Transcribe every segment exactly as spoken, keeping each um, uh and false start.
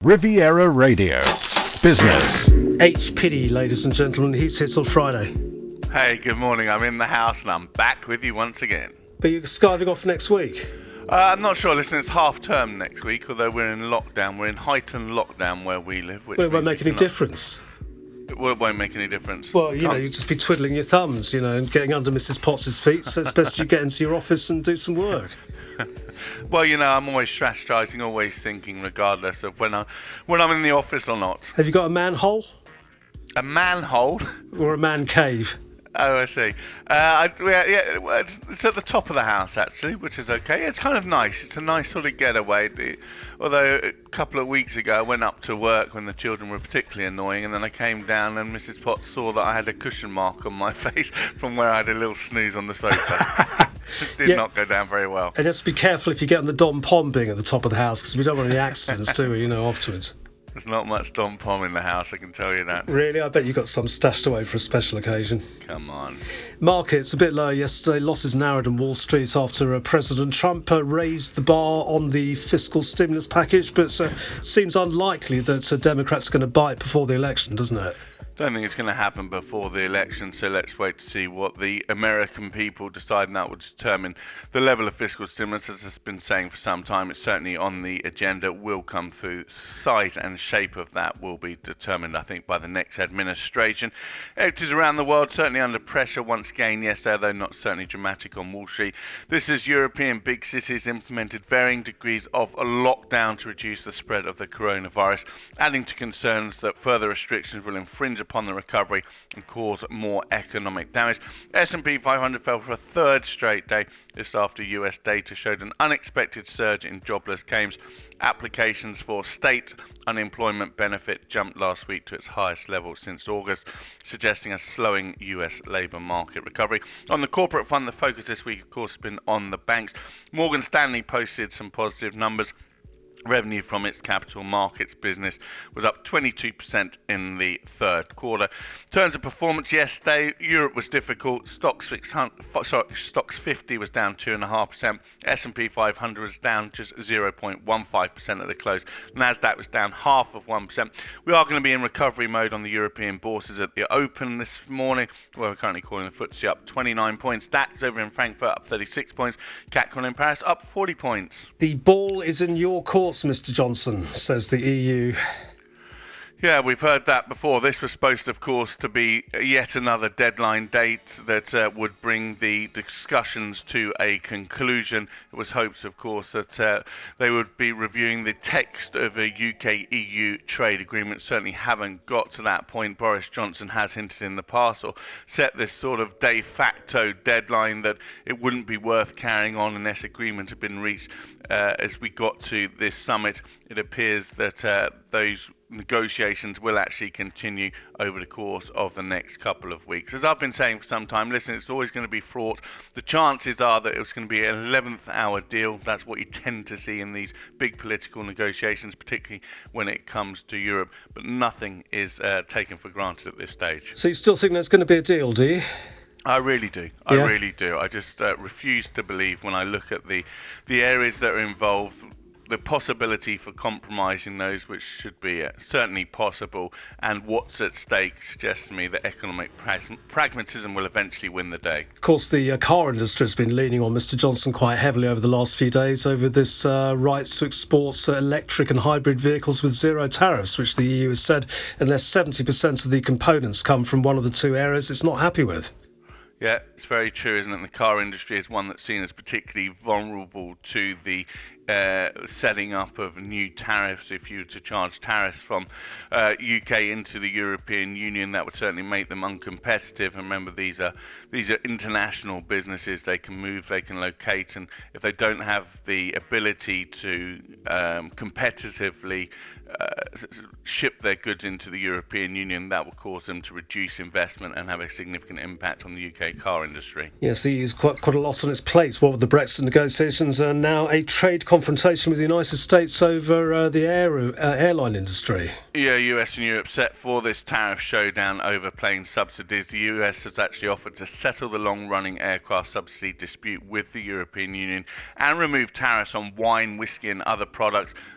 Riviera Radio. Business. H. Piddy, ladies and gentlemen, he's here till Friday. Hey, good morning. I'm in the house and I'm back with you once again. But you're skiving off next week? Uh, I'm not sure. Listen, it's half term next week, although we're in lockdown. We're in heightened lockdown where we live. Which well, it won't make any cannot... difference. It won't make any difference. Well, you Can't... know, you'd just be twiddling your thumbs, you know, and getting under Missus Potts' feet, so it's best you get into your office and do some work. Well, you know, I'm always strategizing, always thinking, regardless of when, I, when I'm in the office or not. Have you got a manhole? A manhole? Or a man cave? Oh, I see. Uh, I, yeah, yeah, it's, it's at the top of the house, actually, which is okay. It's kind of nice. It's a nice sort of getaway. The, although a couple of weeks ago, I went up to work when the children were particularly annoying, and then I came down and Missus Potts saw that I had a cushion mark on my face from where I had a little snooze on the sofa. It did yeah. not go down very well. And just be careful if you get on the Dom Pom being at the top of the house, because we don't want any accidents, do we, you know, afterwards. There's not much Dom Pom in the house, I can tell you that. Really? I bet you got some stashed away for a special occasion. Come on. Markets a bit low yesterday. Losses narrowed on Wall Street after uh, President Trump uh, raised the bar on the fiscal stimulus package, but uh, seems unlikely that uh, Democrats are going to bite before the election, doesn't it? Don't think it's going to happen before the election, so let's wait to see what the American people decide, and that will determine the level of fiscal stimulus. As I've been saying for some time, it's certainly on the agenda, will come through. Size and shape of that will be determined, I think, by the next administration. Equities around the world certainly under pressure once again yesterday, though not certainly dramatic on Wall Street. This is European big cities implemented varying degrees of a lockdown to reduce the spread of the coronavirus, adding to concerns that further restrictions will infringe upon the recovery and cause more economic damage. S and P five hundred fell for a third straight day just after U S data showed an unexpected surge in jobless claims. Applications for state unemployment benefit jumped last week to its highest level since August, suggesting a slowing U S labour market recovery. On the corporate front, the focus this week, of course, has been on the banks. Morgan Stanley posted some positive numbers. Revenue from its capital markets business was up twenty-two percent in the third quarter. In terms of performance yesterday, Europe was difficult. Stocks six hundred, sorry, Stocks fifty was down two point five percent. S and P five hundred was down just zero point one five percent at the close. Nasdaq was down half of one percent. We are going to be in recovery mode on the European bourses at the open this morning, where we're currently calling the F T S E up twenty-nine points. DAX over in Frankfurt up thirty-six points. C A C in Paris up forty points. The ball is in your court, Mister Johnson, says the E U. Yeah, we've heard that before. This was supposed, of course, to be yet another deadline date that uh, would bring the discussions to a conclusion. It was hopes, of course, that uh, they would be reviewing the text of a U K E U trade agreement. Certainly haven't got to that point. Boris Johnson has hinted in the past or set this sort of de facto deadline that it wouldn't be worth carrying on unless agreement had been reached. Uh, as we got to this summit, it appears that uh, those negotiations will actually continue over the course of the next couple of weeks. As I've been saying for some time, listen, it's always going to be fraught. The chances are that it's going to be an eleventh hour deal. That's what you tend to see in these big political negotiations, particularly when it comes to Europe. But nothing is uh, taken for granted at this stage. So you still think there's going to be a deal, do you? I really do. I yeah. really do. I just uh, refuse to believe when I look at the the areas that are involved, the possibility for compromising those, which should be uh, certainly possible, and what's at stake suggests to me that economic pra- pragmatism will eventually win the day. Of course, the uh, car industry has been leaning on Mister Johnson quite heavily over the last few days over this uh, right to export uh, electric and hybrid vehicles with zero tariffs, which the E U has said unless seventy percent of the components come from one of the two areas, it's not happy with. Yeah, it's very true, isn't it? The car industry is one that's seen as particularly vulnerable to the uh, setting up of new tariffs. If you were to charge tariffs from uh, U K into the European Union, that would certainly make them uncompetitive. And remember, these are these are international businesses. They can move, they can locate, and if they don't have the ability to um, competitively uh, ship their goods into the European Union, that will cause them to reduce investment and have a significant impact on the U K car industry. Yes, the E U's quite, quite a lot on its plate. What with the Brexit negotiations and now a trade confrontation with the United States over uh, the air, uh, airline industry. Yeah, U S and Europe set for this tariff showdown over plane subsidies. The U S has actually offered to settle the long-running aircraft subsidy dispute with the European Union and remove tariffs on wine, whiskey and other products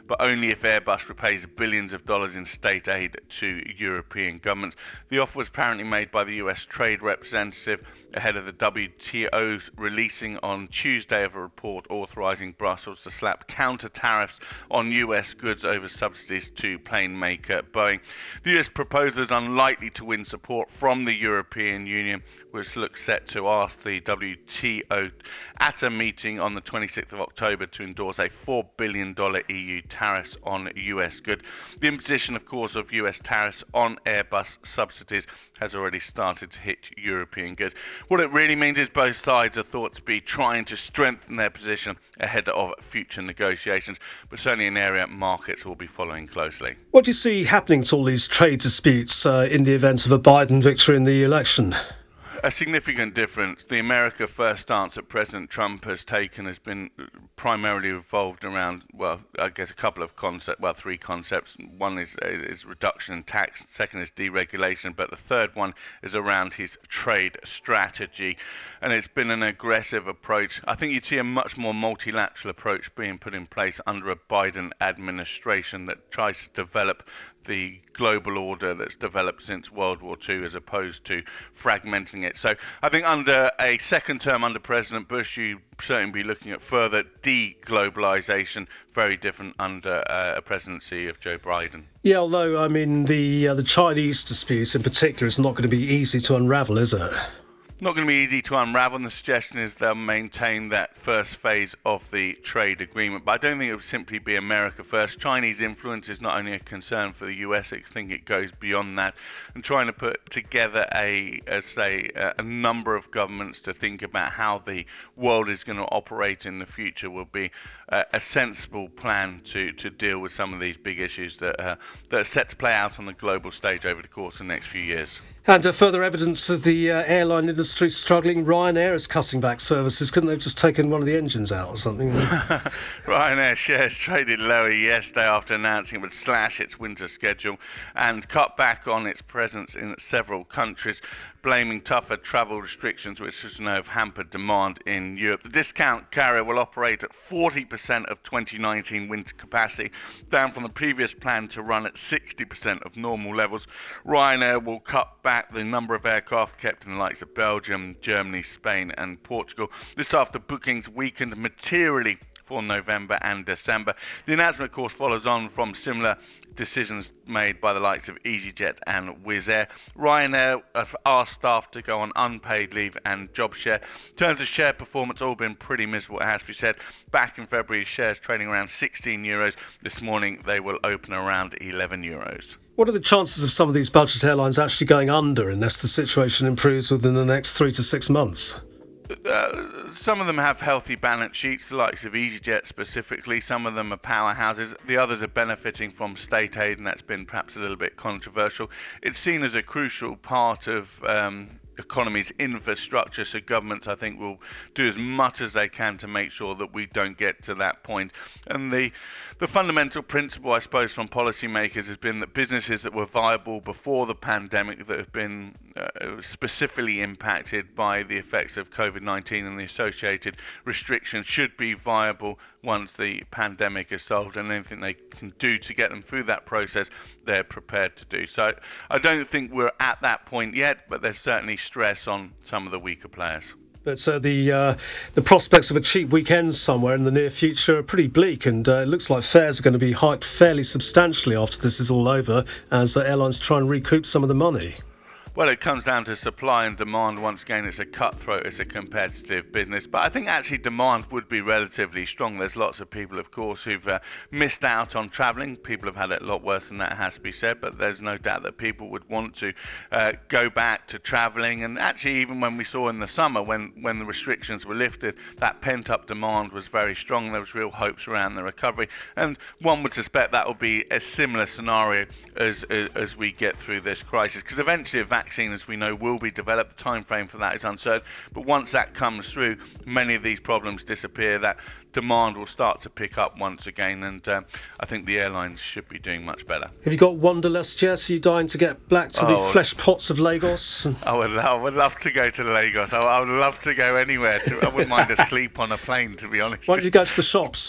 but only if Airbus repays billions of dollars in state aid to European governments. The offer was apparently made by the U S Trade Representative ahead of the W T O's releasing on Tuesday of a report authorizing Brussels to slap counter tariffs on U S goods over subsidies to plane maker Boeing. The U S proposal is unlikely to win support from the European Union, which looks set to ask the W T O at a meeting on the twenty-sixth of October to endorse a four billion dollars E U tariffs on U S goods. The imposition, of course, of U S tariffs on Airbus subsidies has already started to hit European goods. What it really means is both sides are thought to be trying to strengthen their position ahead of future negotiations, but certainly an area markets will be following closely. What do you see happening to all these trade disputes uh, in the event of a Biden victory in the election? A significant difference. The America First stance that President Trump has taken has been primarily revolved around, well, I guess a couple of concepts, well, three concepts. One is, is reduction in tax, second is deregulation, but the third one is around his trade strategy. And it's been an aggressive approach. I think you'd see a much more multilateral approach being put in place under a Biden administration that tries to develop the global order that's developed since World War Two as opposed to fragmenting it. So I think under a second term under President Bush, you certainly be looking at further de-globalization, very different under uh, a presidency of Joe Biden. Yeah, although, I mean, the uh, the Chinese dispute in particular is not going to be easy to unravel, is it? Not going to be easy to unravel, and the suggestion is they'll maintain that first phase of the trade agreement. But I don't think it would simply be America first. Chinese influence is not only a concern for the U S, I think it goes beyond that. And trying to put together a, a say, a number of governments to think about how the world is going to operate in the future will be a, a sensible plan to, to deal with some of these big issues that, uh, that are set to play out on the global stage over the course of the next few years. And uh, further evidence of the uh, airline industry struggling. Ryanair is cutting back services. Couldn't they have just taken one of the engines out or something? Ryanair shares traded lower yesterday after announcing it would slash its winter schedule and cut back on its presence in several countries, blaming tougher travel restrictions, which as you know have hampered demand in Europe. The discount carrier will operate at forty percent of twenty nineteen winter capacity, down from the previous plan to run at sixty percent of normal levels. Ryanair will cut back the number of aircraft kept in the likes of Belgium, Germany, Spain and Portugal. This after bookings weakened materially for November and December. The announcement, of course, follows on from similar decisions made by the likes of EasyJet and Wizz Air. Ryanair have asked staff to go on unpaid leave and job share. In terms of share performance, all been pretty miserable, it has to be said. Back in February, shares trading around sixteen euros. This morning, they will open around eleven euros. What are the chances of some of these budget airlines actually going under unless the situation improves within the next three to six months? Uh, some of them have healthy balance sheets, the likes of EasyJet specifically. Some of them are powerhouses. The others are benefiting from state aid, and that's been perhaps a little bit controversial. It's seen as a crucial part of um, economy's infrastructure, so governments, I think, will do as much as they can to make sure that we don't get to that point. And the the fundamental principle, I suppose, from policymakers has been that businesses that were viable before the pandemic, that have been uh, specifically impacted by the effects of COVID nineteen and the associated restrictions, should be viable once the pandemic is solved, and anything they can do to get them through that process, they're prepared to do. So I don't think we're at that point yet, but there's certainly stress on some of the weaker players. But uh, the uh, the prospects of a cheap weekend somewhere in the near future are pretty bleak, and uh, it looks like fares are going to be hiked fairly substantially after this is all over, as uh, airlines try and recoup some of the money. Well, it comes down to supply and demand. Once again, it's a cutthroat, it's a competitive business. But I think actually demand would be relatively strong. There's lots of people, of course, who've uh, missed out on travelling. People have had it a lot worse than that, has to be said. But there's no doubt that people would want to uh, go back to travelling. And actually, even when we saw in the summer, when, when the restrictions were lifted, that pent-up demand was very strong. There was real hopes around the recovery. And one would suspect that will be a similar scenario as, as, as we get through this crisis. Because eventually a vaccine vaccine, as we know, will be developed. The time frame for that is uncertain. But once that comes through, many of these problems disappear. That demand will start to pick up once again, and um, I think the airlines should be doing much better. Have you got wanderlust, Jess? Are you dying to get back to the oh, flesh pots of Lagos? I would, I would love to go to Lagos. I, I would love to go anywhere. To, I wouldn't mind a sleep on a plane, to be honest. Why don't you go to the shops?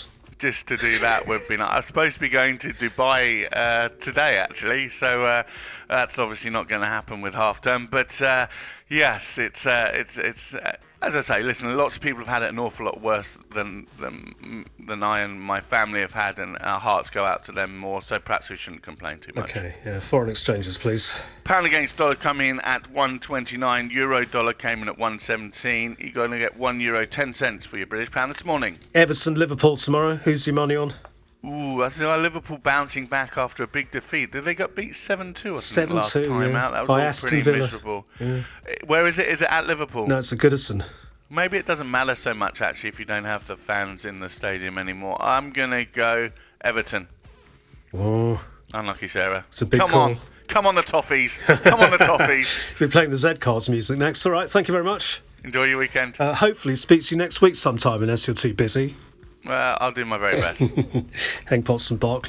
just to do that would be nice. I was supposed to be going to Dubai uh, today, actually, so uh, that's obviously not going to happen with half term. But uh, yes, it's uh, it's it's uh, as I say. Listen, lots of people have had it an awful lot worse than than than I and my family have had, and our hearts go out to them more. So perhaps we shouldn't complain too much. Okay, yeah. Foreign exchanges, please. Pound against dollar coming in at one twenty-nine. Euro dollar came in at one seventeen. You're going to get one euro ten cents for your British pound this morning. Everton, Liverpool tomorrow. Who's your money on? Ooh, I see Liverpool bouncing back after a big defeat. Did they get beat seven two or something last seven two, time yeah. out? That was By all Aston pretty Villa. miserable. Yeah. Where is it? Is it at Liverpool? No, it's at Goodison. Maybe it doesn't matter so much, actually, if you don't have the fans in the stadium anymore. I'm going to go Everton. Oh, Unlucky, Sarah. it's a big Come call. on. Come on, the Toffees. Come on, the Toffees. We'll be playing the Z Cards music next. All right, thank you very much. Enjoy your weekend. Uh, hopefully speak to you next week sometime, unless you're too busy. Well, I'll do my very best. Hank Potts from Barclays.